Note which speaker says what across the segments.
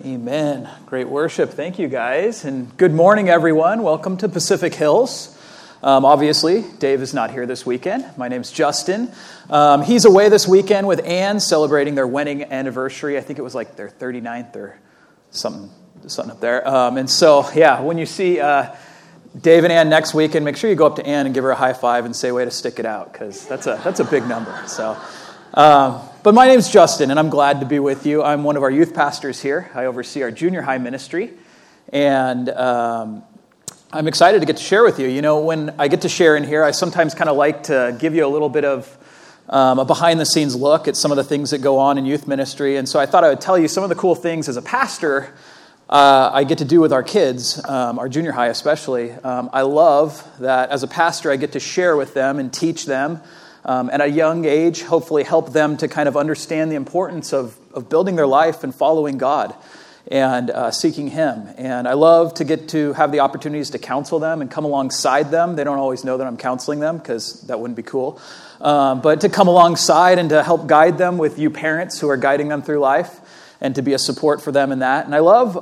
Speaker 1: Amen. Great worship. Thank you, guys. And good morning, everyone. Welcome to Pacific Hills. Obviously, Dave is not here this weekend. My name's Justin. He's away this weekend with Ann, celebrating their wedding anniversary. I think it was like their 39th or something up there. And so, yeah, when you see Dave and Ann next weekend, make sure you go up to Ann and give her a high five and say, way to stick it out, because that's a big number. So, but my name's Justin, and I'm glad to be with you. I'm one of our youth pastors here. I oversee our junior high ministry, and I'm excited to get to share with you. You know, when I get to share in here, I sometimes kind of like to give you a little bit of a behind-the-scenes look at some of the things that go on in youth ministry, and so I thought I would tell you some of the cool things as a pastor I get to do with our kids, our junior high especially. I love that as a pastor I get to share with them and teach them at a young age, hopefully help them to kind of understand the importance of building their life and following God and seeking Him. And I love to get to have the opportunities to counsel them and come alongside them. They don't always know that I'm counseling them, because that wouldn't be cool. But to come alongside and to help guide them with you parents who are guiding them through life, and to be a support for them in that. And I love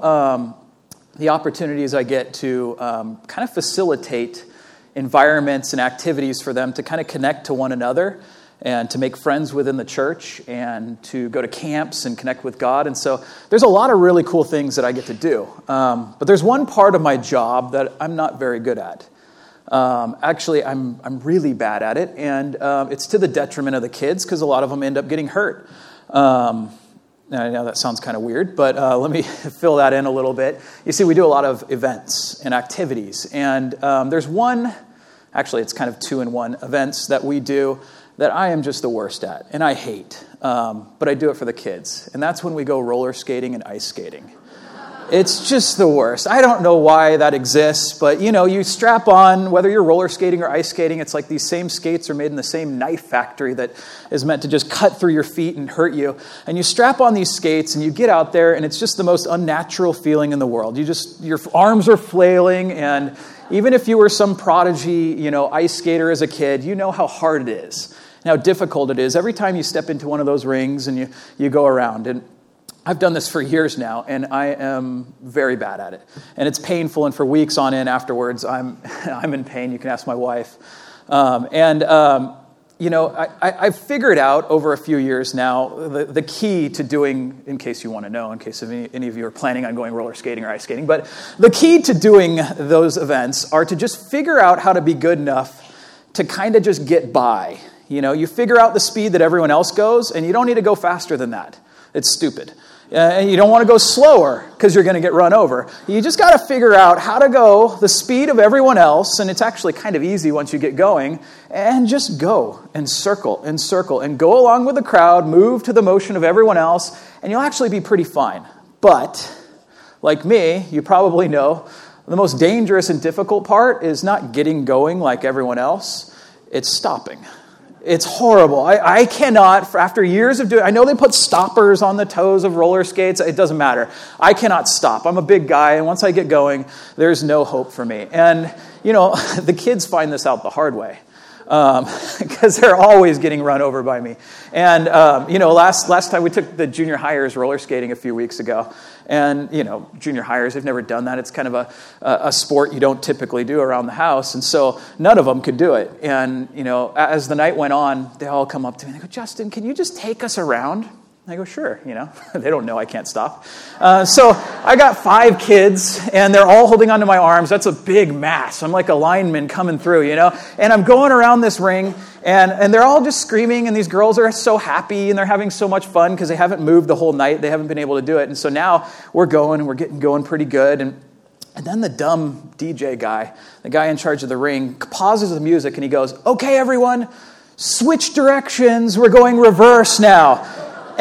Speaker 1: the opportunities I get to kind of facilitate environments and activities for them to kind of connect to one another and to make friends within the church and to go to camps and connect with God. And so there's a lot of really cool things that I get to do. But there's one part of my job that I'm not very good at. Actually, I'm really bad at it, and it's to the detriment of the kids, because a lot of them end up getting hurt. I know that sounds kind of weird, but let me fill that in a little bit. You see, we do a lot of events and activities, and there's one, actually it's kind of two-in-one events that we do that I am just the worst at, and I hate, but I do it for the kids, and that's when we go roller skating and ice skating. It's just the worst. I don't know why that exists, but, you know, you strap on, whether you're roller skating or ice skating, it's like these same skates are made in the same knife factory that is meant to just cut through your feet and hurt you. And you strap on these skates and you get out there, and it's just the most unnatural feeling in the world. Your arms are flailing, and even if you were some prodigy, you know, ice skater as a kid, you know how hard it is and how difficult it is every time you step into one of those rings and you go around. And I've done this for years now, and I am very bad at it. And it's painful, and for weeks on end afterwards, I'm in pain. You can ask my wife. You know, I've figured out over a few years now the key to doing, in case you want to know, in case any of you are planning on going roller skating or ice skating, but the key to doing those events are to just figure out how to be good enough to kind of just get by. You know, you figure out the speed that everyone else goes, and you don't need to go faster than that. It's stupid. And you don't want to go slower because you're going to get run over. You just got to figure out how to go the speed of everyone else, and it's actually kind of easy once you get going, and just go and circle and go along with the crowd, move to the motion of everyone else, and you'll actually be pretty fine. But, like me, you probably know, the most dangerous and difficult part is not getting going like everyone else, it's stopping. It's horrible. I cannot, after years of doing, I know they put stoppers on the toes of roller skates. It doesn't matter. I cannot stop. I'm a big guy, and once I get going, there's no hope for me. And, you know, the kids find this out the hard way, because they're always getting run over by me. And, you know, last time we took the junior hires roller skating a few weeks ago. And, you know, junior hires, they've never done that. It's kind of a sport you don't typically do around the house. And so none of them could do it. And, you know, as the night went on, they all come up to me and they go, Justin, can you just take us around? I go, sure, you know. They don't know I can't stop. So I got 5 kids, and they're all holding onto my arms. That's a big mass. I'm like a lineman coming through, you know. And I'm going around this ring, and they're all just screaming, and these girls are so happy, and they're having so much fun because they haven't moved the whole night. They haven't been able to do it. And so now we're going, and we're getting going pretty good. And then the dumb DJ guy, the guy in charge of the ring, pauses the music, and he goes, okay, everyone, switch directions. We're going reverse now.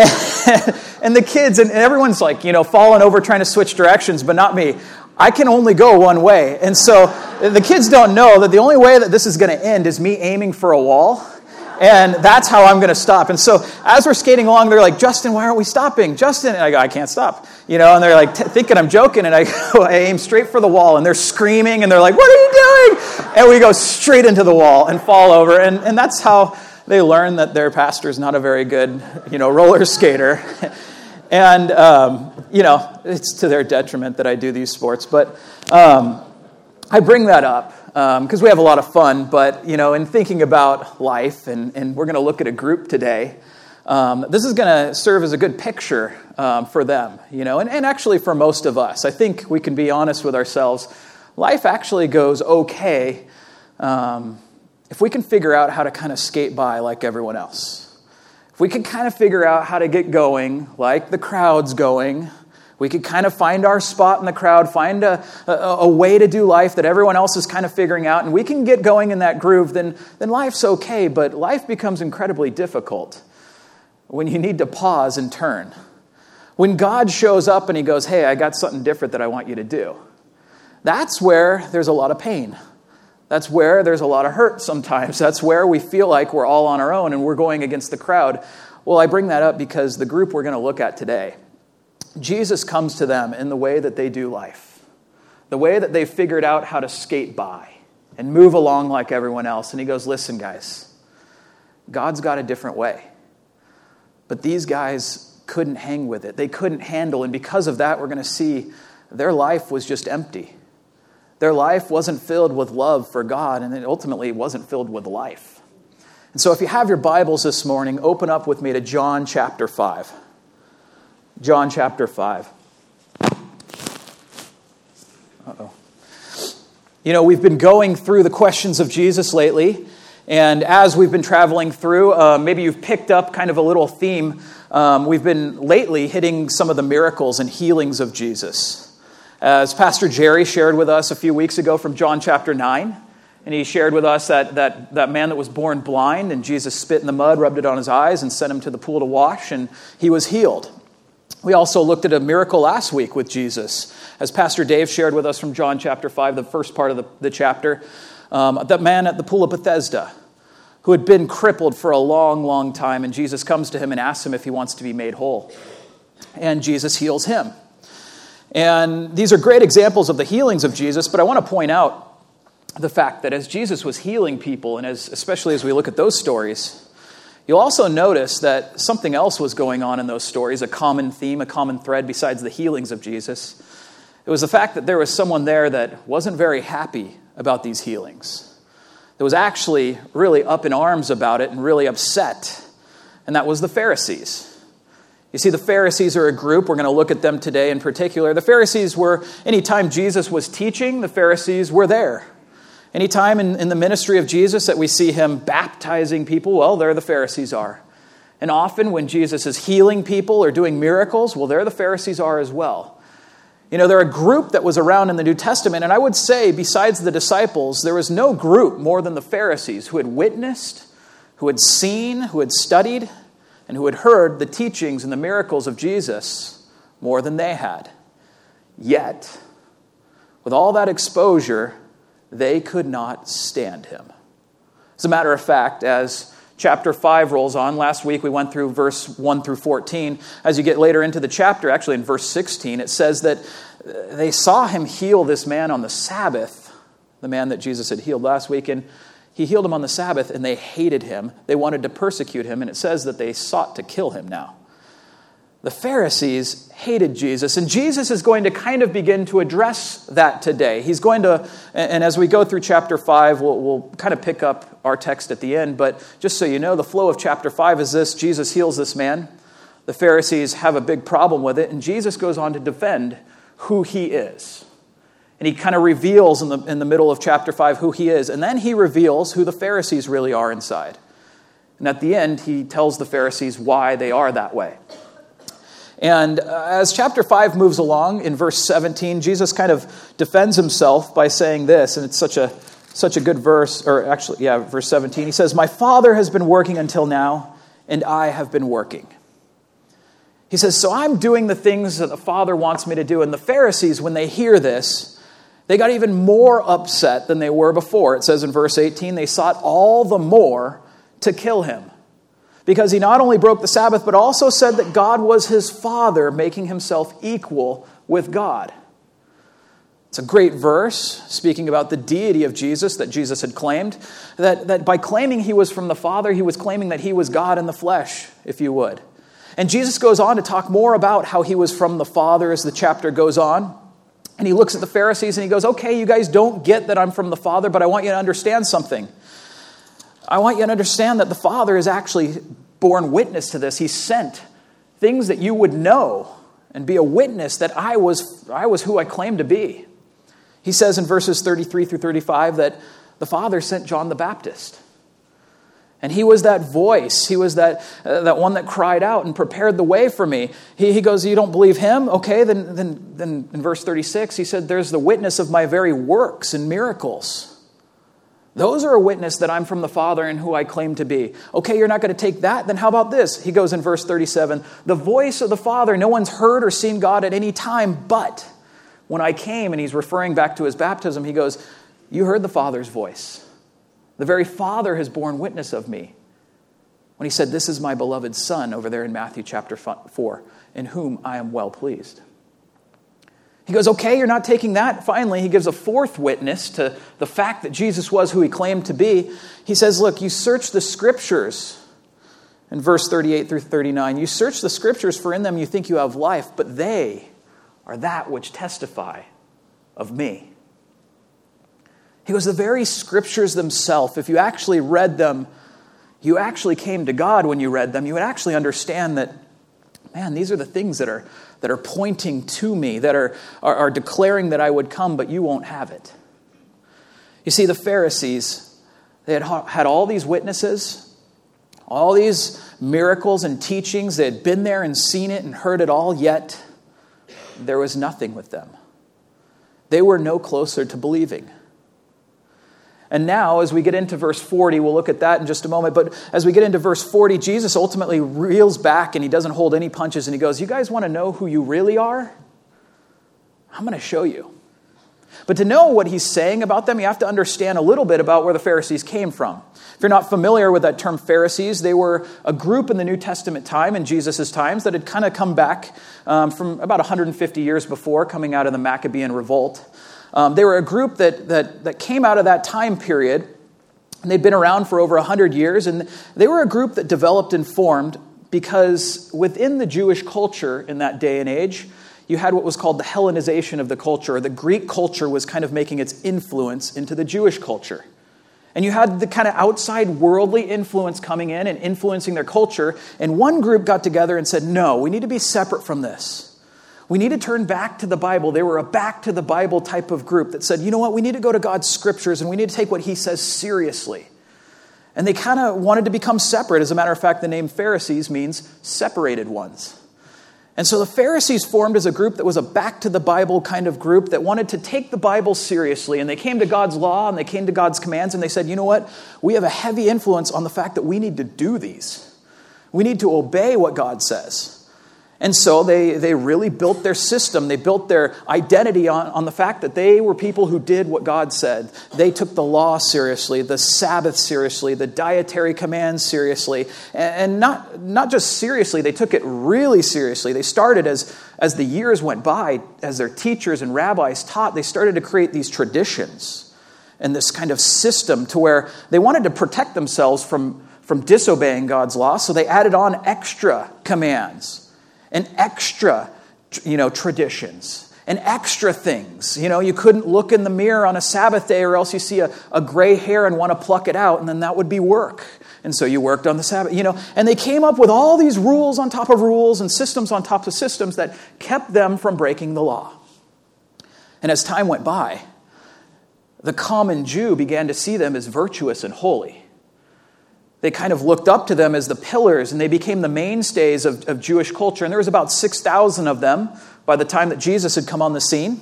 Speaker 1: And the kids and everyone's like, you know, falling over trying to switch directions, but not me. I can only go one way. And so the kids don't know that the only way that this is going to end is me aiming for a wall. And that's how I'm going to stop. And so as we're skating along, they're like, Justin, why aren't we stopping? Justin. And I go, I can't stop. You know, and they're like thinking I'm joking. And I go, I aim straight for the wall. And they're screaming. And they're like, what are you doing? And we go straight into the wall and fall over. And that's how they learn that their pastor's not a very good, you know, roller skater. And, it's to their detriment that I do these sports. But I bring that up because we have a lot of fun. But, in thinking about life, and we're going to look at a group today, this is going to serve as a good picture for them, and actually for most of us. I think we can be honest with ourselves. Life actually goes okay if we can figure out how to kind of skate by like everyone else. If we could kind of figure out how to get going like the crowd's going, we could kind of find our spot in the crowd, find a way to do life that everyone else is kind of figuring out, and we can get going in that groove, then life's okay. But life becomes incredibly difficult when you need to pause and turn. When God shows up and he goes, hey, I got something different that I want you to do. That's where there's a lot of pain. That's where there's a lot of hurt sometimes. That's where we feel like we're all on our own and we're going against the crowd. Well, I bring that up because the group we're going to look at today, Jesus comes to them in the way that they do life, the way that they figured out how to skate by and move along like everyone else. And he goes, listen, guys, God's got a different way. But these guys couldn't hang with it. They couldn't handle. And because of that, we're going to see their life was just empty. Their life wasn't filled with love for God, and it ultimately wasn't filled with life. And so if you have your Bibles this morning, open up with me to John chapter 5. John chapter 5. Uh-oh. We've been going through the questions of Jesus lately, and as we've been traveling through, maybe you've picked up kind of a little theme. We've been lately hitting some of the miracles and healings of Jesus. As Pastor Jerry shared with us a few weeks ago from John chapter 9, and he shared with us that man that was born blind, and Jesus spit in the mud, rubbed it on his eyes, and sent him to the pool to wash, and he was healed. We also looked at a miracle last week with Jesus. As Pastor Dave shared with us from John chapter 5, the first part of the chapter, that man at the pool of Bethesda who had been crippled for a long, long time, and Jesus comes to him and asks him if he wants to be made whole. And Jesus heals him. And these are great examples of the healings of Jesus, but I want to point out the fact that as Jesus was healing people, and especially as we look at those stories, you'll also notice that something else was going on in those stories, a common theme, a common thread besides the healings of Jesus. It was the fact that there was someone there that wasn't very happy about these healings. That was actually really up in arms about it and really upset, and that was the Pharisees. You see, the Pharisees are a group. We're going to look at them today in particular. The Pharisees were, anytime Jesus was teaching, the Pharisees were there. Anytime in the ministry of Jesus that we see him baptizing people, well, there the Pharisees are. And often when Jesus is healing people or doing miracles, well, there the Pharisees are as well. They're a group that was around in the New Testament, and I would say, besides the disciples, there was no group more than the Pharisees who had witnessed, who had seen, who had studied, and who had heard the teachings and the miracles of Jesus more than they had. Yet, with all that exposure, they could not stand him. As a matter of fact, as chapter 5 rolls on, last week we went through verse 1 through 14. As you get later into the chapter, actually in verse 16, it says that they saw him heal this man on the Sabbath, the man that Jesus had healed last week, and he healed him on the Sabbath, and they hated him. They wanted to persecute him, and it says that they sought to kill him now. The Pharisees hated Jesus, and Jesus is going to kind of begin to address that today. He's going to, and as we go through chapter 5, we'll kind of pick up our text at the end, but just so you know, the flow of chapter 5 is this: Jesus heals this man. The Pharisees have a big problem with it, and Jesus goes on to defend who he is. And he kind of reveals in the middle of chapter 5 who he is. And then he reveals who the Pharisees really are inside. And at the end, he tells the Pharisees why they are that way. And as chapter 5 moves along, in verse 17, Jesus kind of defends himself by saying this, and it's such a good verse, or actually, verse 17. He says, "My Father has been working until now, and I have been working." He says, so I'm doing the things that the Father wants me to do. And the Pharisees, when they hear this, they got even more upset than they were before. It says in verse 18, they sought all the more to kill him, because he not only broke the Sabbath, but also said that God was his Father, making himself equal with God. It's a great verse, speaking about the deity of Jesus that Jesus had claimed, that by claiming he was from the Father, he was claiming that he was God in the flesh, if you would. And Jesus goes on to talk more about how he was from the Father as the chapter goes on. And he looks at the Pharisees and he goes, okay, you guys don't get that I'm from the Father, but I want you to understand something. I want you to understand that the Father has actually borne witness to this. He sent things that you would know and be a witness that I was who I claimed to be. He says in verses 33 through 35 that the Father sent John the Baptist. And he was that voice. He was that one that cried out and prepared the way for me. He goes, you don't believe him? Okay, then in verse 36, he said, there's the witness of my very works and miracles. Those are a witness that I'm from the Father and who I claim to be. Okay, you're not going to take that? Then how about this? He goes in verse 37, the voice of the Father, no one's heard or seen God at any time, but when I came, and he's referring back to his baptism, he goes, you heard the Father's voice. The very Father has borne witness of me. When he said, this is my beloved Son, over there in Matthew chapter 4, in whom I am well pleased. He goes, okay, you're not taking that. Finally, he gives a fourth witness to the fact that Jesus was who he claimed to be. He says, look, you search the Scriptures. In verse 38 through 39, you search the Scriptures, for in them you think you have life, but they are that which testify of me. He goes, the very Scriptures themselves, if you actually read them, you actually came to God when you read them, you would actually understand that, man, these are the things that are pointing to me, that are declaring that I would come, but you won't have it. You see, the Pharisees, they had all these witnesses, all these miracles and teachings. They had been there and seen it and heard it all, yet there was nothing with them. They were no closer to believing. And now, as we get into verse 40, we'll look at that in just a moment, but as we get into verse 40, Jesus ultimately reels back and he doesn't hold any punches and he goes, you guys want to know who you really are? I'm going to show you. But to know what he's saying about them, you have to understand a little bit about where the Pharisees came from. If you're not familiar with that term Pharisees, they were a group in the New Testament time, in Jesus' times, that had kind of come back from about 150 years before, coming out of the Maccabean revolt. They were a group that came out of that time period, and they'd been around for over 100 years, and they were a group that developed and formed because within the Jewish culture in that day and age, you had what was called the Hellenization of the culture. The Greek culture was kind of making its influence into the Jewish culture. And you had the kind of outside worldly influence coming in and influencing their culture, and one group got together and said, no, we need to be separate from this. We need to turn back to the Bible. They were a back to the Bible type of group that said, you know what, we need to go to God's Scriptures and we need to take what he says seriously. And they kind of wanted to become separate. As a matter of fact, the name Pharisees means separated ones. And so the Pharisees formed as a group that was a back to the Bible kind of group that wanted to take the Bible seriously. And they came to God's law and they came to God's commands and they said, you know what, we have a heavy influence on the fact that we need to do these. We need to obey what God says. And so they really built their system. They built their identity on the fact that they were people who did what God said. They took the law seriously, the Sabbath seriously, the dietary commands seriously. And not just seriously, they took it really seriously. They started as the years went by, as their teachers and rabbis taught, they started to create these traditions and this kind of system to where they wanted to protect themselves from disobeying God's law. So they added on extra commands. And extra, traditions and extra things. You couldn't look in the mirror on a Sabbath day or else you see a gray hair and want to pluck it out, and then that would be work. And so you worked on the Sabbath, And they came up with all these rules on top of rules and systems on top of systems that kept them from breaking the law. And as time went by, the common Jew began to see them as virtuous and holy. They kind of looked up to them as the pillars, and they became the mainstays of Jewish culture. And there was about 6,000 of them by the time that Jesus had come on the scene.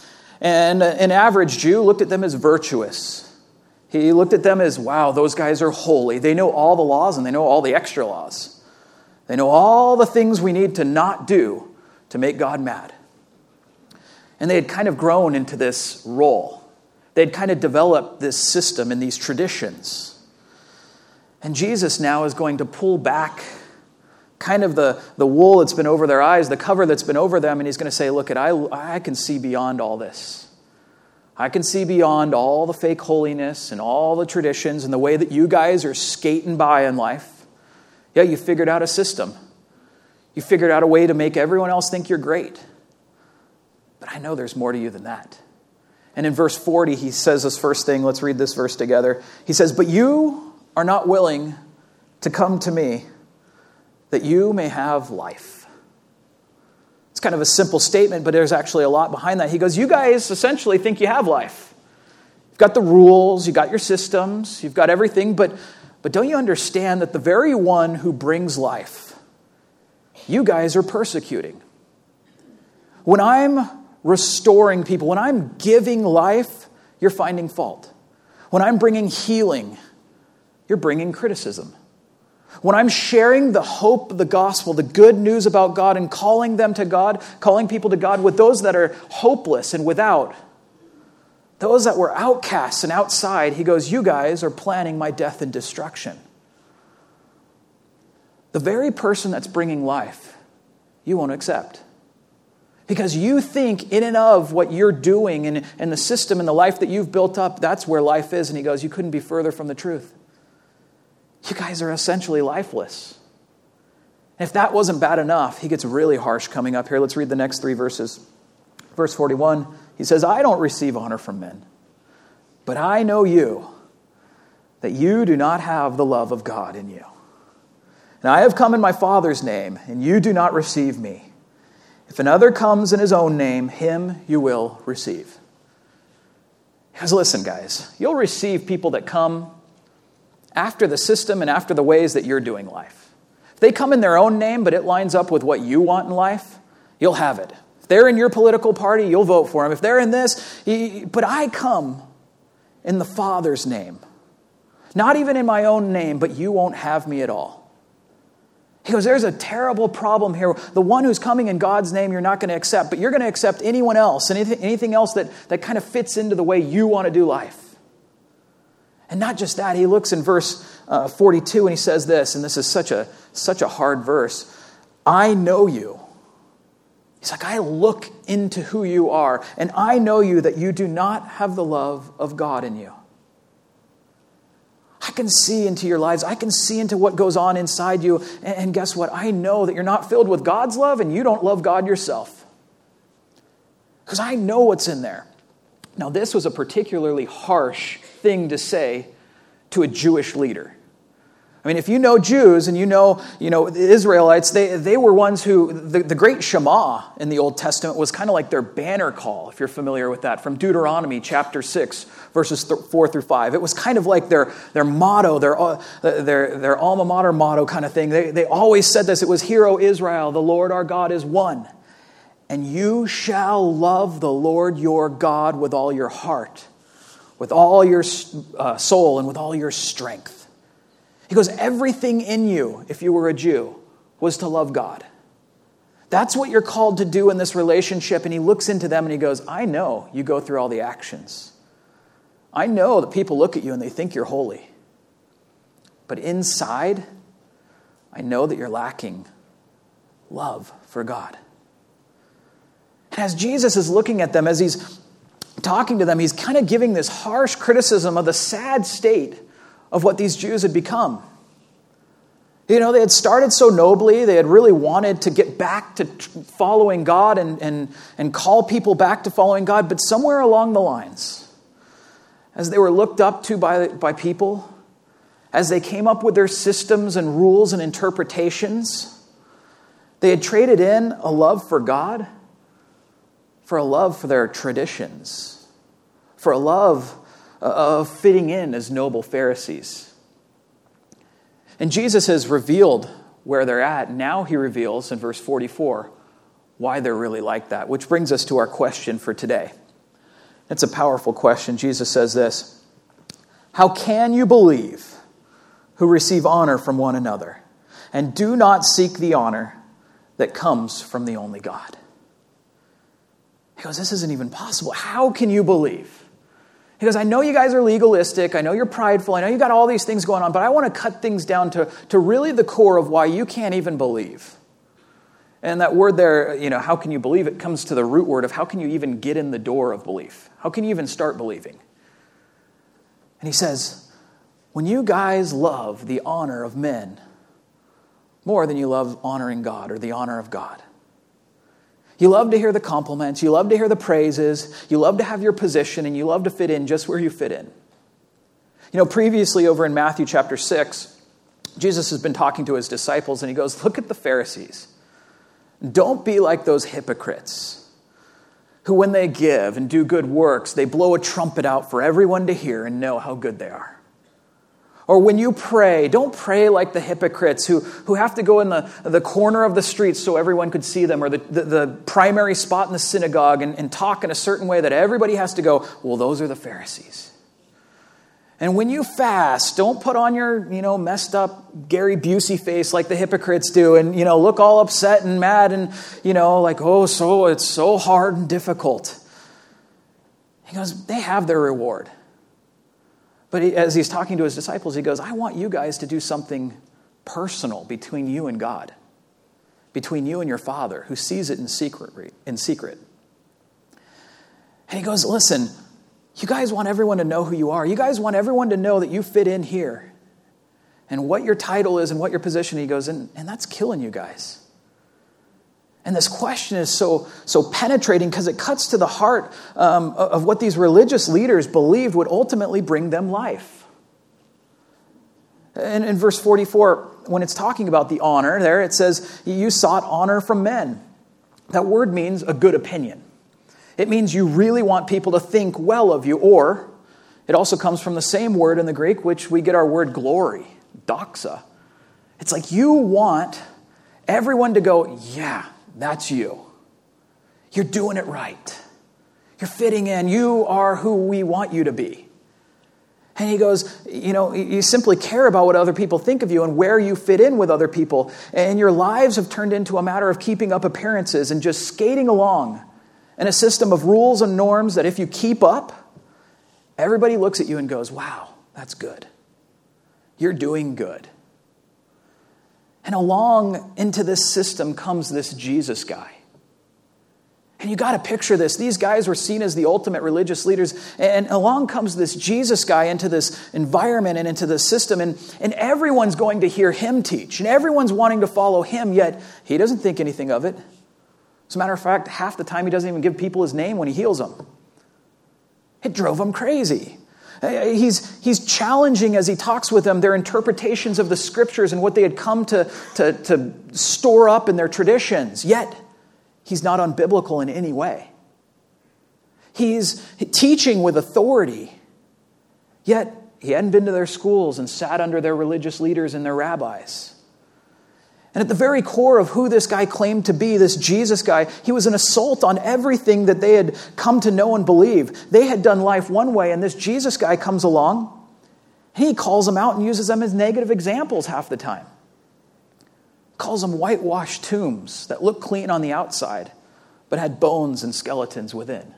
Speaker 1: And an average Jew looked at them as virtuous. He looked at them as, wow, those guys are holy. They know all the laws, and they know all the extra laws. They know all the things we need to not do to make God mad. And they had kind of grown into this role. They had kind of developed this system and these traditions. And Jesus now is going to pull back kind of the wool that's been over their eyes, the cover that's been over them, and he's going to say, look, I can see beyond all this. I can see beyond all the fake holiness and all the traditions and the way that you guys are skating by in life. Yeah, you figured out a system. You figured out a way to make everyone else think you're great. But I know there's more to you than that. And in verse 40, he says this first thing. Let's read this verse together. He says, but you are not willing to come to me that you may have life. It's kind of a simple statement, but there's actually a lot behind that. He goes, you guys essentially think you have life. You've got the rules, you've got your systems, you've got everything, but don't you understand that the very one who brings life, you guys are persecuting? When I'm restoring people, when I'm giving life, you're finding fault. When I'm bringing healing, you're bringing criticism. When I'm sharing the hope of the gospel, the good news about God, and calling them to God, calling people to God with those that are hopeless and without, those that were outcasts and outside, he goes, you guys are planning my death and destruction. The very person that's bringing life, you won't accept. Because you think in and of what you're doing and the system and the life that you've built up, that's where life is. And he goes, you couldn't be further from the truth. You guys are essentially lifeless. And if that wasn't bad enough, he gets really harsh coming up here. Let's read the next 3 verses. Verse 41, he says, I don't receive honor from men, but I know you, that you do not have the love of God in you. And I have come in my Father's name, and you do not receive me. If another comes in his own name, him you will receive. Because listen, guys, you'll receive people that come after the system and after the ways that you're doing life. If they come in their own name, but it lines up with what you want in life, you'll have it. If they're in your political party, you'll vote for them. If they're in this, but I come in the Father's name. Not even in my own name, but you won't have me at all. He goes, there's a terrible problem here. The one who's coming in God's name, you're not going to accept, but you're going to accept anyone else, anything else that kind of fits into the way you want to do life. And not just that, he looks in verse 42 and he says this, and this is such a hard verse. I know you. He's like, I look into who you are, and I know you that you do not have the love of God in you. I can see into your lives. I can see into what goes on inside you. And guess what? I know that you're not filled with God's love and you don't love God yourself. Because I know what's in there. Now, this was a particularly harsh thing to say to a Jewish leader. I mean, if you know Jews and you know the Israelites, they were ones who, the great Shema in the Old Testament was kind of like their banner call, if you're familiar with that, from Deuteronomy chapter 6, verses 4 through 5. It was kind of like their motto, their alma mater motto kind of thing. They always said this. It was, Hear, O Israel, the Lord our God is one. And you shall love the Lord your God with all your heart, with all your soul, and with all your strength. He goes, everything in you, if you were a Jew, was to love God. That's what you're called to do in this relationship. And he looks into them and he goes, I know you go through all the actions. I know that people look at you and they think you're holy. But inside, I know that you're lacking love for God. And as Jesus is looking at them, as he's talking to them, he's kind of giving this harsh criticism of the sad state of what these Jews had become. They had started so nobly. They had really wanted to get back to following God and call people back to following God. But somewhere along the lines, as they were looked up to by people, as they came up with their systems and rules and interpretations, they had traded in a love for God for a love for their traditions, for a love of fitting in as noble Pharisees. And Jesus has revealed where they're at. Now he reveals in verse 44 why they're really like that, which brings us to our question for today. It's a powerful question. Jesus says this, how can you believe who receive honor from one another and do not seek the honor that comes from the only God? He goes, this isn't even possible. How can you believe? He goes, I know you guys are legalistic. I know you're prideful. I know you got all these things going on, but I want to cut things down to really the core of why you can't even believe. And that word there, how can you believe? It comes to the root word of how can you even get in the door of belief? How can you even start believing? And he says, when you guys love the honor of men more than you love honoring God or the honor of God. You love to hear the compliments, you love to hear the praises, you love to have your position, and you love to fit in just where you fit in. Previously over in Matthew chapter 6, Jesus has been talking to his disciples, and he goes, look at the Pharisees. Don't be like those hypocrites who, when they give and do good works, they blow a trumpet out for everyone to hear and know how good they are. Or when you pray, don't pray like the hypocrites who have to go in the corner of the street so everyone could see them, or the primary spot in the synagogue and talk in a certain way that everybody has to go, well, those are the Pharisees. And when you fast, don't put on your, messed up Gary Busey face like the hypocrites do and, look all upset and mad and, so it's so hard and difficult. He goes, they have their reward. But as he's talking to his disciples, he goes, I want you guys to do something personal between you and God, between you and your Father, who sees it in secret. And he goes, listen, you guys want everyone to know who you are. You guys want everyone to know that you fit in here and what your title is and what your position. He goes, and that's killing you guys. And this question is so penetrating because it cuts to the heart of what these religious leaders believed would ultimately bring them life. And in verse 44, when it's talking about the honor there, it says, you sought honor from men. That word means a good opinion. It means you really want people to think well of you, or it also comes from the same word in the Greek, which we get our word glory, doxa. It's like you want everyone to go, yeah, that's you. You're doing it right. You're fitting in. You are who we want you to be. And he goes, you simply care about what other people think of you and where you fit in with other people. And your lives have turned into a matter of keeping up appearances and just skating along in a system of rules and norms that if you keep up, everybody looks at you and goes, wow, that's good. You're doing good. And along into this system comes this Jesus guy. And you got to picture this. These guys were seen as the ultimate religious leaders. And along comes this Jesus guy into this environment and into this system. And everyone's going to hear him teach. And everyone's wanting to follow him, yet he doesn't think anything of it. As a matter of fact, half the time he doesn't even give people his name when he heals them. It drove him crazy. He's challenging as he talks with them their interpretations of the scriptures and what they had come to store up in their traditions. Yet, he's not unbiblical in any way. He's teaching with authority. Yet, he hadn't been to their schools and sat under their religious leaders and their rabbis. And at the very core of who this guy claimed to be, this Jesus guy, he was an assault on everything that they had come to know and believe. They had done life one way, and this Jesus guy comes along, and he calls them out and uses them as negative examples half the time. Calls them whitewashed tombs that look clean on the outside, but had bones and skeletons within.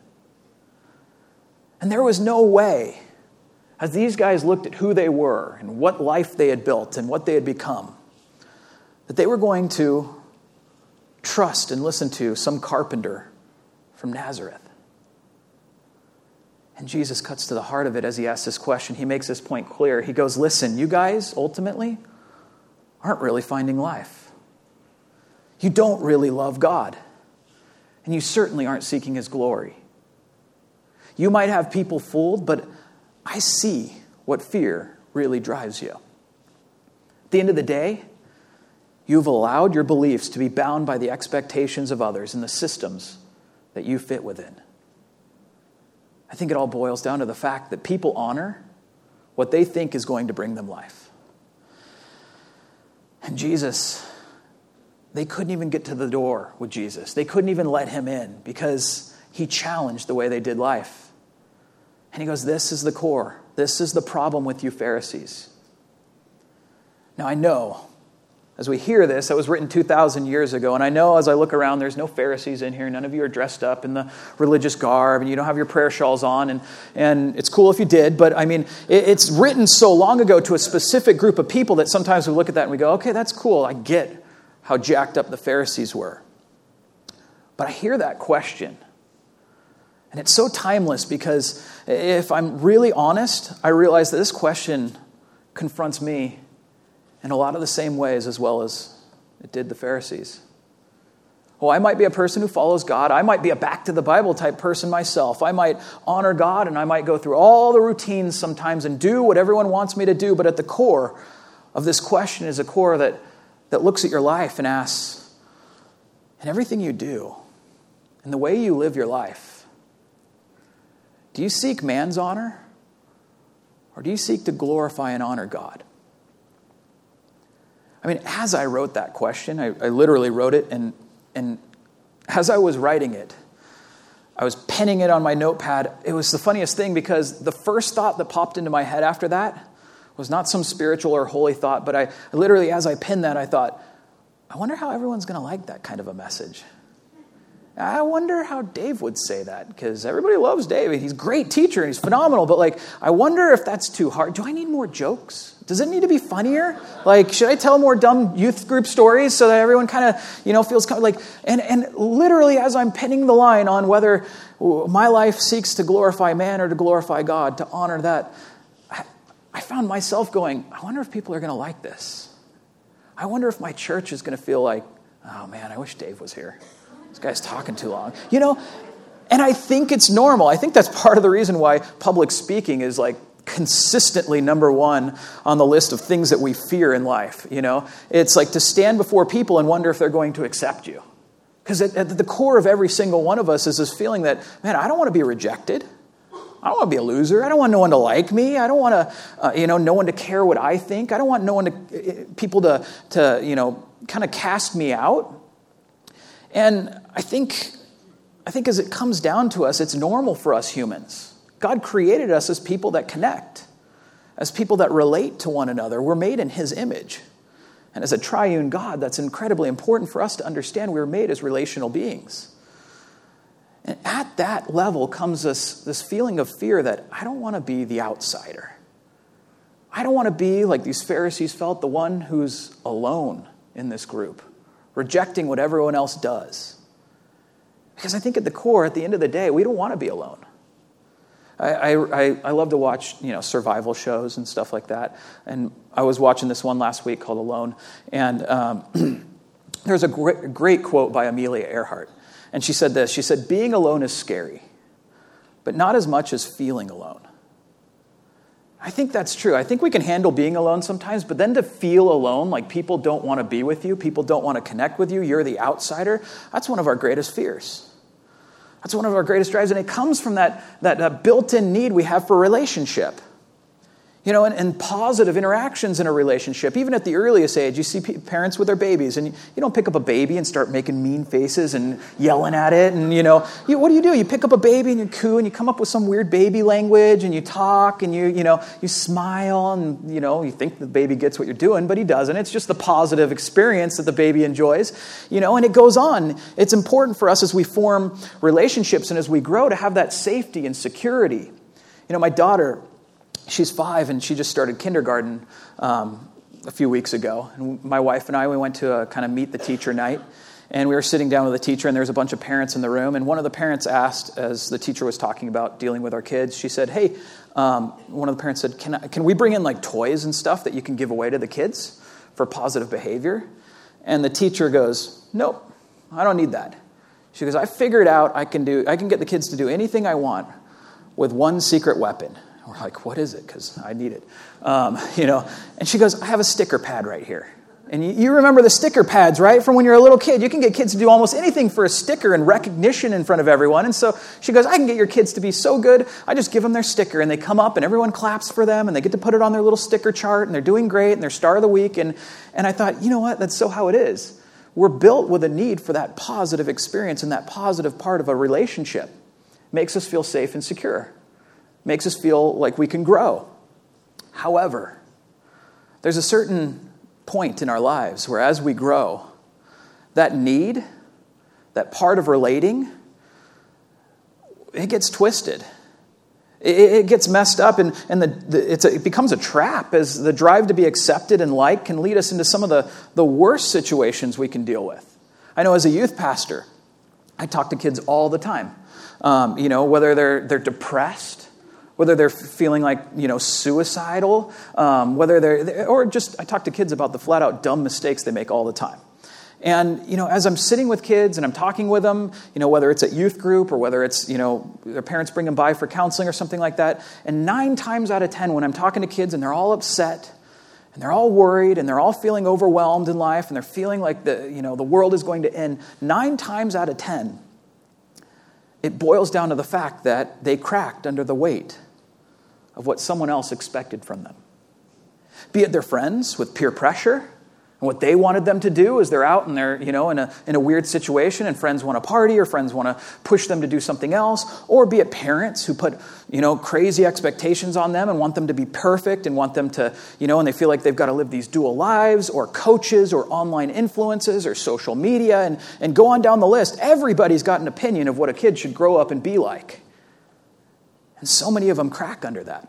Speaker 1: And there was no way, as these guys looked at who they were and what life they had built and what they had become, that they were going to trust and listen to some carpenter from Nazareth. And Jesus cuts to the heart of it as he asks this question. He makes this point clear. He goes, listen, you guys ultimately aren't really finding life. You don't really love God. And you certainly aren't seeking his glory. You might have people fooled, but I see what fear really drives you. At the end of the day, you've allowed your beliefs to be bound by the expectations of others and the systems that you fit within. I think it all boils down to the fact that people honor what they think is going to bring them life. And Jesus, they couldn't even get to the door with Jesus. They couldn't even let him in because he challenged the way they did life. And he goes, this is the core. This is the problem with you Pharisees. Now I know, as we hear this, that was written 2,000 years ago. And I know as I look around, there's no Pharisees in here. None of you are dressed up in the religious garb. And you don't have your prayer shawls on. And it's cool if you did. But I mean, it's written so long ago to a specific group of people that sometimes we look at that and we go, okay, that's cool. I get how jacked up the Pharisees were. But I hear that question. And it's so timeless because if I'm really honest, I realize that this question confronts me in a lot of the same ways as well as It did the Pharisees. Oh, I might be a person who follows God. I might be a back to the Bible type person myself. I might honor God and I might go through all the routines sometimes and do what everyone wants me to do. But at the core of this question is a core that looks at your life and asks, in everything you do, in the way you live your life, do you seek man's honor or do you seek to glorify and honor God? I mean, as I wrote that question, I literally wrote it, and as I was writing it, I was penning it on my notepad. It was the funniest thing because the first thought that popped into my head after that was not some spiritual or holy thought, but I literally, as I penned that, I thought, I wonder how everyone's going to like that kind of a message. I wonder how Dave would say that, because everybody loves Dave. He's a great teacher and he's phenomenal, but I wonder if that's too hard. Do I need more jokes? Does it need to be funnier? Should I tell more dumb youth group stories so that everyone kind of, feels and literally as I'm penning the line on whether my life seeks to glorify man or to glorify God, to honor that, I found myself going, I wonder if people are going to like this. I wonder if my church is going to feel like, oh man, I wish Dave was here. This guy's talking too long. And I think it's normal. I think that's part of the reason why public speaking is consistently number one on the list of things that we fear in life. It's to stand before people and wonder if they're going to accept you. Because at the core of every single one of us is this feeling that, man, I don't want to be rejected. I don't want to be a loser. I don't want no one to like me. I don't want to, no one to care what I think. I don't want no one people to kind of cast me out. And I think as it comes down to us, it's normal for us humans. God created us as people that connect, as people that relate to one another. We're made in His image. And as a triune God, that's incredibly important for us to understand we were made as relational beings. And at that level comes this feeling of fear that I don't want to be the outsider. I don't want to be, like these Pharisees felt, the one who's alone in this group, rejecting what everyone else does. Because I think at the core, at the end of the day, we don't want to be alone. I love to watch, survival shows and stuff like that. And I was watching this one last week called Alone. And there's a great quote by Amelia Earhart. And she said this. She said, being alone is scary, but not as much as feeling alone. I think that's true. I think we can handle being alone sometimes, but then to feel alone, like people don't want to be with you, people don't want to connect with you, you're the outsider, that's one of our greatest fears. That's one of our greatest drives, and it comes from that built-in need we have for relationship. And positive interactions in a relationship. Even at the earliest age, you see parents with their babies, and you don't pick up a baby and start making mean faces and yelling at it. And, what do? You pick up a baby and you coo, and you come up with some weird baby language, and you talk, and you smile, and, you think the baby gets what you're doing, but he doesn't. It's just the positive experience that the baby enjoys, and it goes on. It's important for us as we form relationships and as we grow to have that safety and security. My daughter, she's 5, and she just started kindergarten a few weeks ago. And my wife and I, we went to a kind of meet the teacher night. And we were sitting down with the teacher, and there was a bunch of parents in the room. And one of the parents asked, as the teacher was talking about dealing with our kids, she said, hey, one of the parents said, can we bring in toys and stuff that you can give away to the kids for positive behavior? And the teacher goes, nope, I don't need that. She goes, I figured out I can get the kids to do anything I want with one secret weapon. We're like, what is it? Because I need it. And she goes, I have a sticker pad right here. And you remember the sticker pads, right? From when you're a little kid. You can get kids to do almost anything for a sticker and recognition in front of everyone. And so she goes, I can get your kids to be so good. I just give them their sticker, and they come up, and everyone claps for them, and they get to put it on their little sticker chart, and they're doing great, and they're star of the week. And I thought, you know what? That's so how it is. We're built with a need for that positive experience, and that positive part of a relationship makes us feel safe and secure. Makes us feel like we can grow. However, there's a certain point in our lives where as we grow, that need, that part of relating, it gets twisted. It gets messed up, and it becomes a trap as the drive to be accepted and liked can lead us into some of the worst situations we can deal with. I know as a youth pastor, I talk to kids all the time. Whether they're depressed, whether they're feeling like, suicidal, whether or just I talk to kids about the flat-out dumb mistakes they make all the time. And, as I'm sitting with kids and I'm talking with them, whether it's at youth group or whether it's, their parents bring them by for counseling or something like that, and 9 times out of 10 when I'm talking to kids and they're all upset and they're all worried and they're all feeling overwhelmed in life and they're feeling like the world is going to end, 9 times out of 10, it boils down to the fact that they cracked under the weight of what someone else expected from them. Be it their friends with peer pressure, and what they wanted them to do is they're out and they're, in a weird situation and friends want to party or friends want to push them to do something else, or be it parents who put, crazy expectations on them and want them to be perfect and want them to, and they feel like they've got to live these dual lives, or coaches or online influences or social media and go on down the list. Everybody's got an opinion of what a kid should grow up and be like. And so many of them crack under that.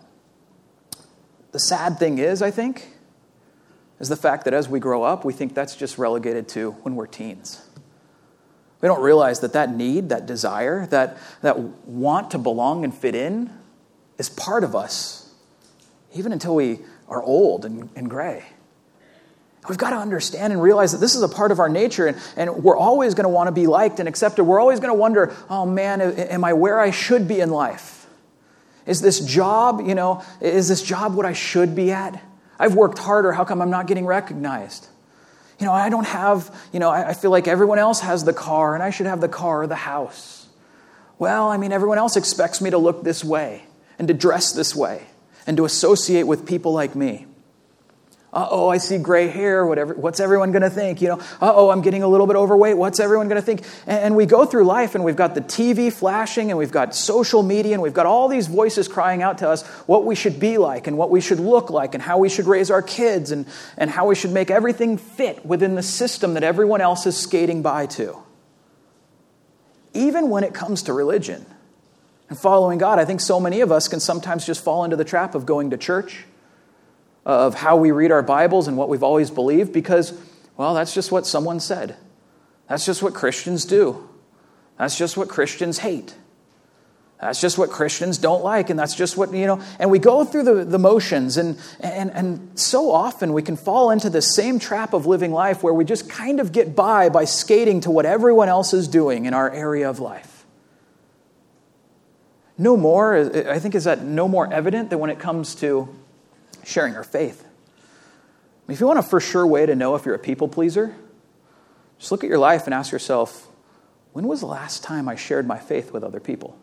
Speaker 1: The sad thing is, I think, is the fact that as we grow up, we think that's just relegated to when we're teens. We don't realize that need, that desire, that want to belong and fit in is part of us, even until we are old and gray. We've got to understand and realize that this is a part of our nature, and we're always going to want to be liked and accepted. We're always going to wonder, oh man, am I where I should be in life? Is this job, what I should be at? I've worked harder. How come I'm not getting recognized? I don't have, I feel like everyone else has the car and I should have the car or the house. Well, everyone else expects me to look this way and to dress this way and to associate with people like me. Uh-oh, I see gray hair, what's everyone going to think? Uh-oh, I'm getting a little bit overweight, what's everyone going to think? And we go through life and we've got the TV flashing and we've got social media and we've got all these voices crying out to us what we should be like and what we should look like and how we should raise our kids and how we should make everything fit within the system that everyone else is skating by to. Even when it comes to religion and following God, I think so many of us can sometimes just fall into the trap of going to church, of how we read our Bibles and what we've always believed because, well, that's just what someone said. That's just what Christians do. That's just what Christians hate. That's just what Christians don't like, and that's just what, and we go through the motions, and so often we can fall into the same trap of living life where we just kind of get by skating to what everyone else is doing in our area of life. No more, I think, is that no more evident than when it comes to sharing our faith. If you want a for sure way to know if you're a people pleaser, just look at your life and ask yourself, when was the last time I shared my faith with other people?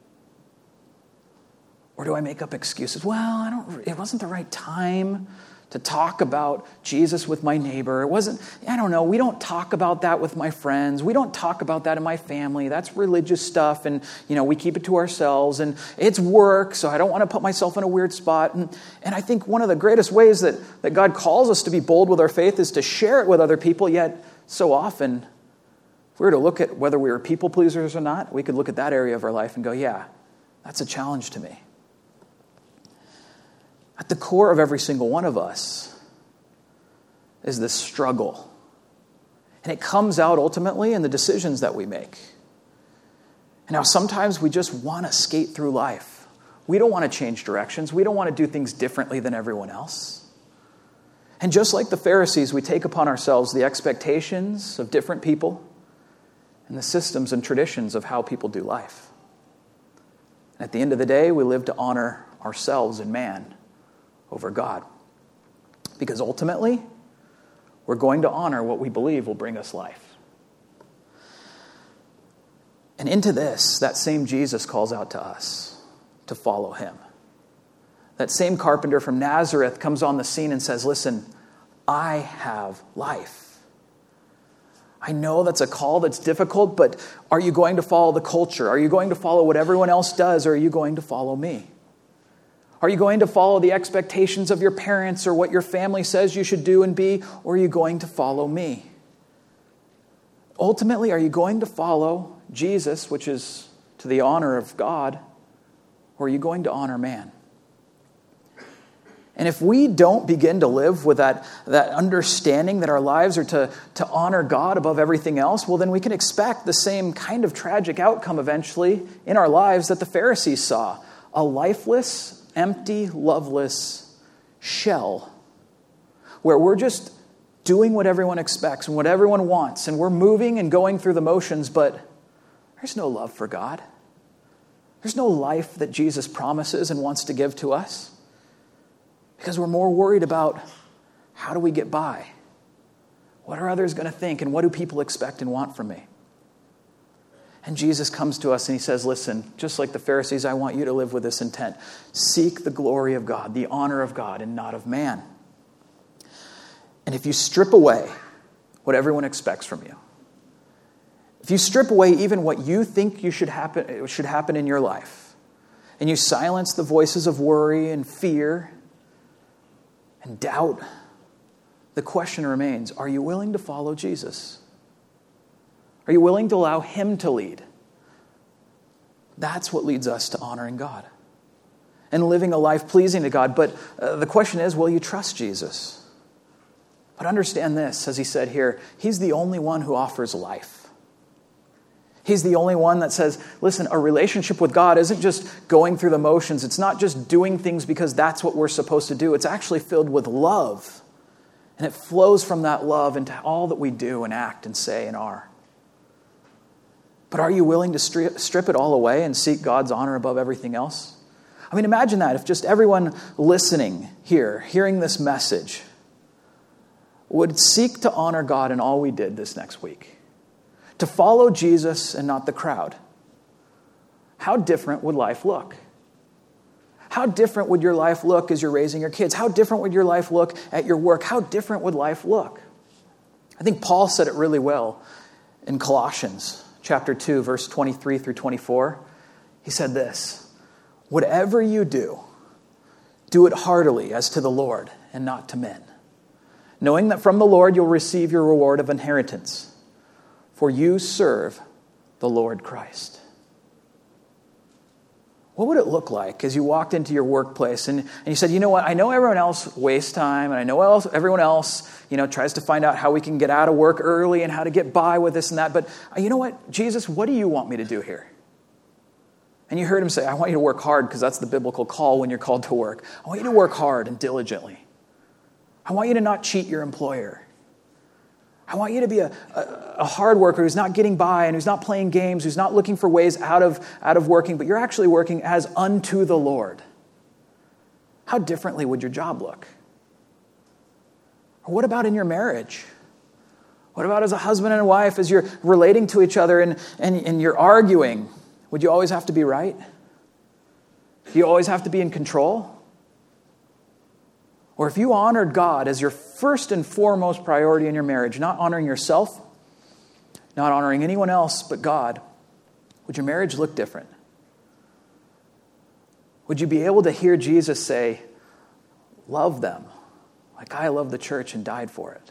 Speaker 1: Or do I make up excuses? Well, it wasn't the right time to talk about Jesus with my neighbor. It wasn't, we don't talk about that with my friends. We don't talk about that in my family. That's religious stuff, and, we keep it to ourselves, and it's work, so I don't want to put myself in a weird spot. And I think one of the greatest ways that God calls us to be bold with our faith is to share it with other people, yet so often, if we were to look at whether we were people pleasers or not, we could look at that area of our life and go, yeah, that's a challenge to me. At the core of every single one of us is this struggle. And it comes out ultimately in the decisions that we make. And now sometimes we just want to skate through life. We don't want to change directions. We don't want to do things differently than everyone else. And just like the Pharisees, we take upon ourselves the expectations of different people and the systems and traditions of how people do life. And at the end of the day, we live to honor ourselves and man over God. Because ultimately, we're going to honor what we believe will bring us life. And into this, that same Jesus calls out to us to follow him. That same carpenter from Nazareth comes on the scene and says, listen, I have life. I know that's a call that's difficult, but are you going to follow the culture? Are you going to follow what everyone else does, or are you going to follow me? Are you going to follow the expectations of your parents or what your family says you should do and be, or are you going to follow me? Ultimately, are you going to follow Jesus, which is to the honor of God, or are you going to honor man? And if we don't begin to live with that understanding that our lives are to honor God above everything else, well, then we can expect the same kind of tragic outcome eventually in our lives that the Pharisees saw. A lifeless, empty, loveless shell where we're just doing what everyone expects and what everyone wants, and we're moving and going through the motions, but there's no love for God. There's no life that Jesus promises and wants to give to us because we're more worried about how do we get by? What are others going to think, and what do people expect and want from me? And Jesus comes to us and he says, listen, just like the Pharisees, I want you to live with this intent. Seek the glory of God, the honor of God, and not of man. And if you strip away what everyone expects from you, if you strip away even what you think should happen in your life, and you silence the voices of worry and fear and doubt, the question remains, are you willing to follow Jesus? Are you willing to allow him to lead? That's what leads us to honoring God and living a life pleasing to God. But the question is, will you trust Jesus? But understand this, as he said here, he's the only one who offers life. He's the only one that says, listen, a relationship with God isn't just going through the motions. It's not just doing things because that's what we're supposed to do. It's actually filled with love. And it flows from that love into all that we do and act and say and are. But are you willing to strip it all away and seek God's honor above everything else? I mean, imagine that if just everyone listening here, hearing this message, would seek to honor God in all we did this next week. To follow Jesus and not the crowd. How different would life look? How different would your life look as you're raising your kids? How different would your life look at your work? How different would life look? I think Paul said it really well in Colossians chapter 2, verse 23 through 24. He said this, whatever you do, do it heartily as to the Lord and not to men, knowing that from the Lord you'll receive your reward of inheritance, for you serve the Lord Christ. What would it look like as you walked into your workplace and you said, you know what, I know everyone else wastes time, and I know everyone else, tries to find out how we can get out of work early and how to get by with this and that, but you know what, Jesus, what do you want me to do here? And you heard him say, I want you to work hard because that's the biblical call when you're called to work. I want you to work hard and diligently. I want you to not cheat your employer. I want you to be a hard worker who's not getting by and who's not playing games, who's not looking for ways out of working, but you're actually working as unto the Lord. How differently would your job look? Or what about in your marriage? What about as a husband and a wife, as you're relating to each other and you're arguing? Would you always have to be right? Do you always have to be in control? Or if you honored God as your first and foremost priority in your marriage, not honoring yourself, not honoring anyone else but God, would your marriage look different? Would you be able to hear Jesus say, love them like I love the church and died for it?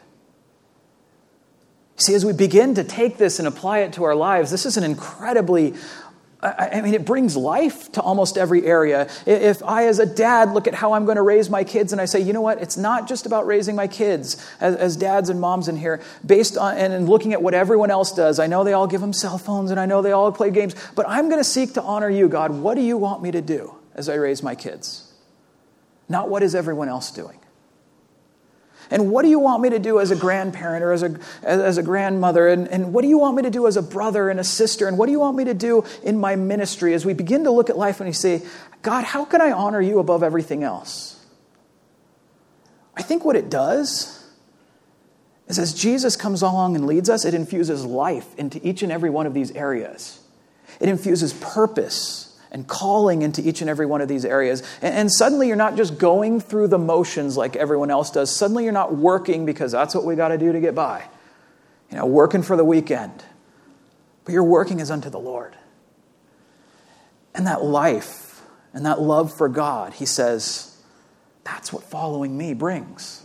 Speaker 1: See, as we begin to take this and apply it to our lives, this is an incredibly, it brings life to almost every area. If I, as a dad, look at how I'm going to raise my kids and I say, you know what, it's not just about raising my kids as dads and moms in here, based on and looking at what everyone else does. I know they all give them cell phones and I know they all play games, but I'm going to seek to honor you, God. What do you want me to do as I raise my kids? Not what is everyone else doing. And what do you want me to do as a grandparent or as a grandmother? And what do you want me to do as a brother and a sister? And what do you want me to do in my ministry? As we begin to look at life and we say, God, how can I honor you above everything else? I think what it does is as Jesus comes along and leads us, it infuses life into each and every one of these areas. It infuses purpose and calling into each and every one of these areas. And suddenly you're not just going through the motions like everyone else does. Suddenly you're not working because that's what we got to do to get by. Working for the weekend. But you're working as unto the Lord. And that life and that love for God, he says, that's what following me brings.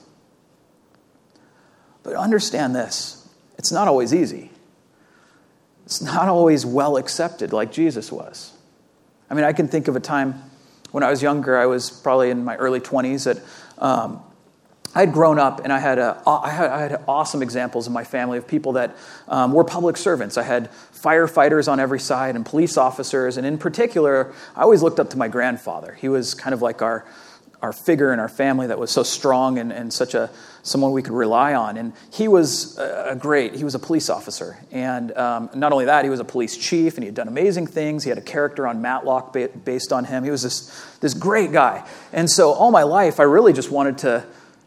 Speaker 1: But understand this, it's not always easy. It's not always well accepted like Jesus was. I can think of a time when I was younger. I was probably in my early 20s that I had grown up, and I had awesome examples in my family of people that were public servants. I had firefighters on every side and police officers, and in particular, I always looked up to my grandfather. He was kind of like our our figure in our family that was so strong and such someone we could rely on. And he was he was a police officer. And not only that, he was a police chief, and he had done amazing things. He had a character on Matlock based on him. He was this great guy. And so all my life, I really just wanted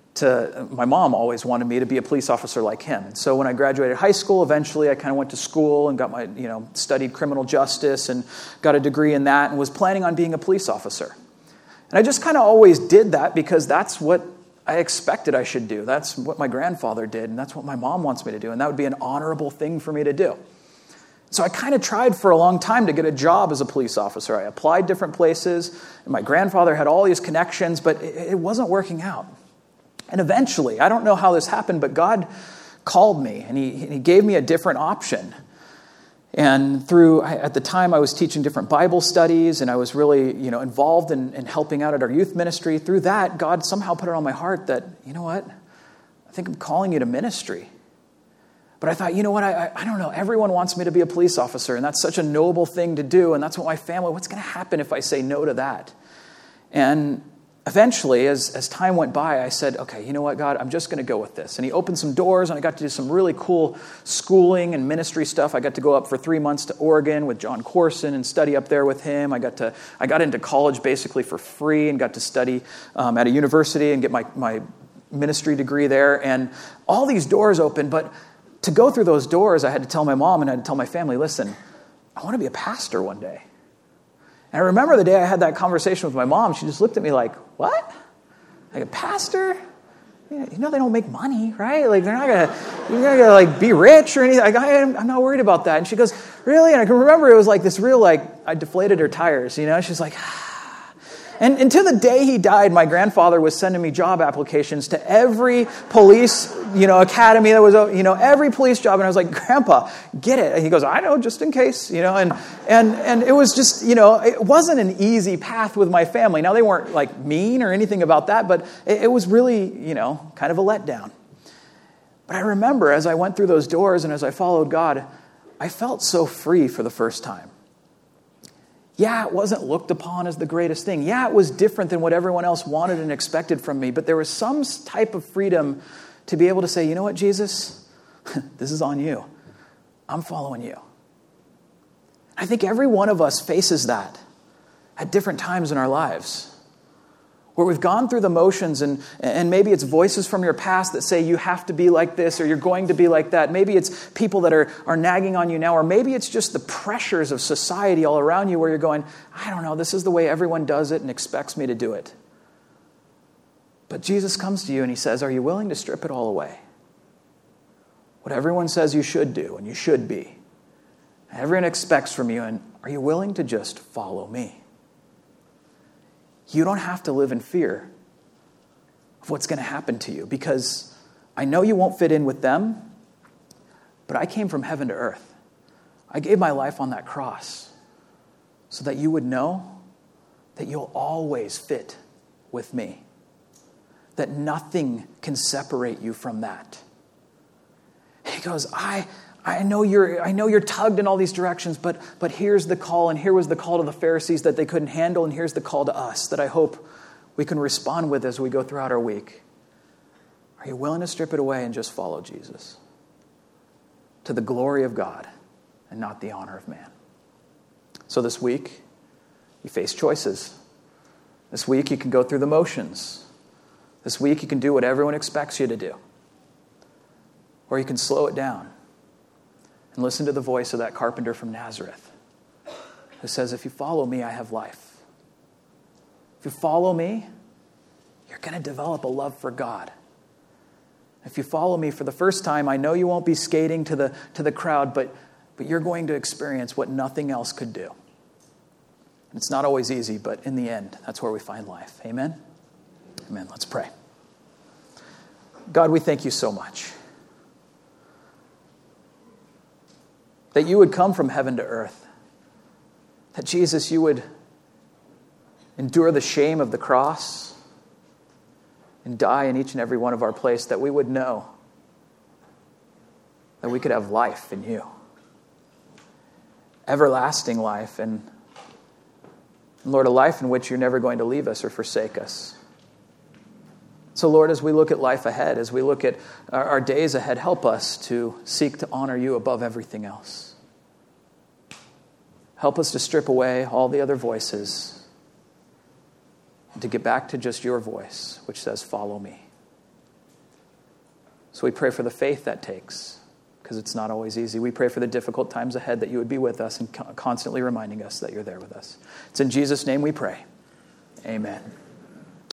Speaker 1: my mom always wanted me to be a police officer like him. And so when I graduated high school, eventually I kind of went to school and got studied criminal justice and got a degree in that and was planning on being a police officer. And I just kind of always did that because that's what I expected I should do. That's what my grandfather did, and that's what my mom wants me to do, and that would be an honorable thing for me to do. So I kind of tried for a long time to get a job as a police officer. I applied different places, and my grandfather had all these connections, but it wasn't working out. And eventually, I don't know how this happened, but God called me, and He gave me a different option. And at the time, I was teaching different Bible studies, and I was really, involved in helping out at our youth ministry. Through that, God somehow put it on my heart that, you know what? I think I'm calling you to ministry. But I thought, you know what? I don't know. Everyone wants me to be a police officer, and that's such a noble thing to do, and that's what my family, what's going to happen if I say no to that? And eventually, as time went by, I said, okay, you know what, God, I'm just going to go with this. And He opened some doors, and I got to do some really cool schooling and ministry stuff. I got to go up for 3 months to Oregon with John Corson and study up there with him. I got into college basically for free and got to study at a university and get my ministry degree there. And all these doors opened, but to go through those doors, I had to tell my mom and I had to tell my family, listen, I want to be a pastor one day. And I remember the day I had that conversation with my mom, she just looked at me like, what? Like a pastor? Yeah, they don't make money, right? Like you're not gonna like be rich or anything. Like, I'm not worried about that. And she goes, really? And I can remember it was like this real, I deflated her tires, She's like, And until the day he died, my grandfather was sending me job applications to every police, academy that was, every police job. And I was like, Grandpa, get it. And he goes, I know, just in case, and it was just, it wasn't an easy path with my family. Now, they weren't like mean or anything about that, but it was really, kind of a letdown. But I remember as I went through those doors and as I followed God, I felt so free for the first time. Yeah, it wasn't looked upon as the greatest thing. Yeah, it was different than what everyone else wanted and expected from me. But there was some type of freedom to be able to say, you know what, Jesus? This is on you. I'm following you. I think every one of us faces that at different times in our lives, where we've gone through the motions and maybe it's voices from your past that say you have to be like this or you're going to be like that. Maybe it's people that are nagging on you now, or maybe it's just the pressures of society all around you where you're going, I don't know, this is the way everyone does it and expects me to do it. But Jesus comes to you and He says, are you willing to strip it all away? What everyone says you should do and you should be. Everyone expects from you, and are you willing to just follow me? You don't have to live in fear of what's going to happen to you, because I know you won't fit in with them, but I came from heaven to earth. I gave my life on that cross so that you would know that you'll always fit with me, that nothing can separate you from that. He goes, I know you're tugged in all these directions, but here's the call, and here was the call to the Pharisees that they couldn't handle, and here's the call to us that I hope we can respond with as we go throughout our week. Are you willing to strip it away and just follow Jesus to the glory of God and not the honor of man? So this week, you face choices. This week, you can go through the motions. This week, you can do what everyone expects you to do. Or you can slow it down and listen to the voice of that carpenter from Nazareth who says, if you follow me, I have life. If you follow me, you're going to develop a love for God. If you follow me for the first time, I know you won't be skating to the crowd, but you're going to experience what nothing else could do. And it's not always easy, but in the end, that's where we find life. Amen? Amen. Let's pray. God, we thank you so much that you would come from heaven to earth. That, Jesus, you would endure the shame of the cross and die in each and every one of our place, that we would know that we could have life in you. Everlasting life, and Lord, a life in which you're never going to leave us or forsake us. So, Lord, as we look at life ahead, as we look at our days ahead, help us to seek to honor you above everything else. Help us to strip away all the other voices and to get back to just your voice, which says, follow me. So we pray for the faith that takes, because it's not always easy. We pray for the difficult times ahead, that you would be with us and constantly reminding us that you're there with us. It's in Jesus' name we pray. Amen.